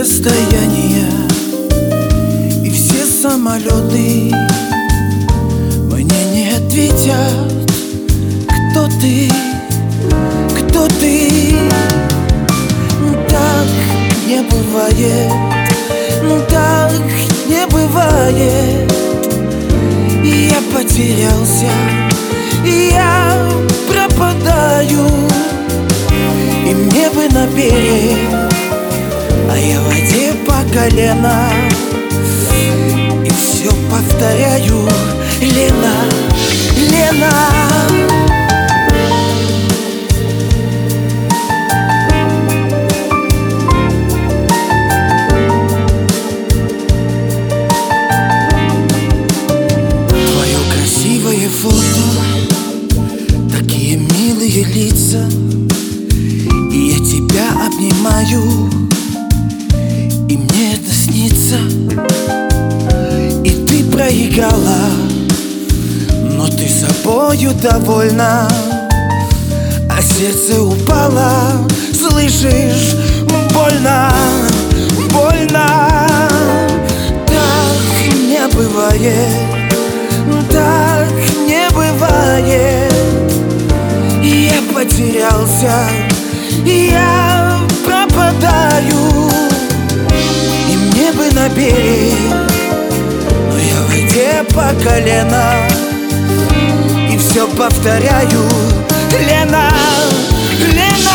расстояния и все самолеты мне не ответят, кто ты, кто ты. Так не бывает, так не бывает. Я потерялся, я пропадаю, и мне бы на берег, а я в воде по колено. И все повторяю: Лена, Лена. Твое красивое фото, такие милые лица, и я тебя обнимаю, и мне это снится. И ты проиграла, но ты собою довольна, а сердце упало, слышишь, больно, больно. Так не бывает, так не бывает. Я потерялся, я пропадаю, и мне бы на берег, но я в воде по колено. И все повторяю: Лена, Лена.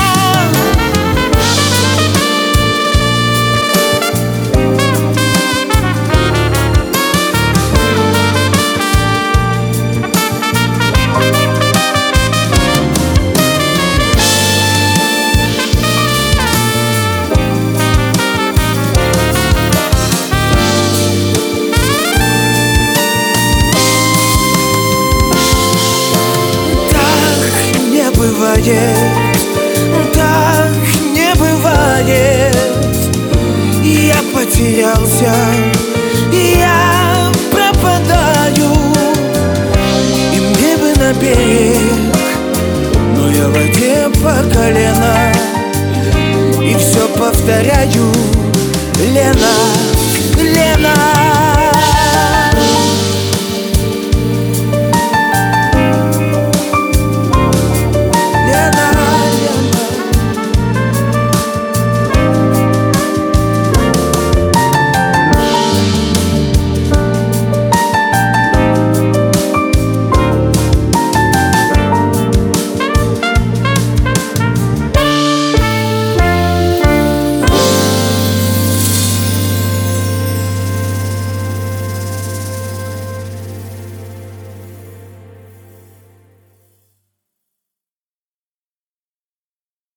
Так не бывает. Я потерялся, я пропадаю, и мне бы на берег, но я в воде по колено. И все повторяю: Лена, Лена.